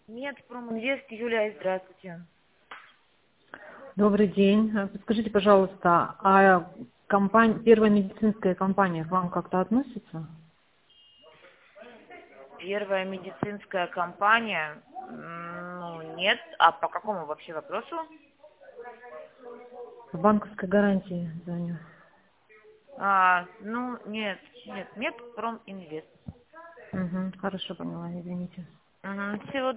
Медпроминвест, Юлия, здравствуйте. Добрый день. Подскажите, пожалуйста, а первая медицинская компания к вам как-то относится? Первая медицинская компания? Ну, нет. А по какому вообще вопросу? По банковской гарантии звоню. Нет. Медпроминвест. Угу, хорошо, поняла, извините. Всего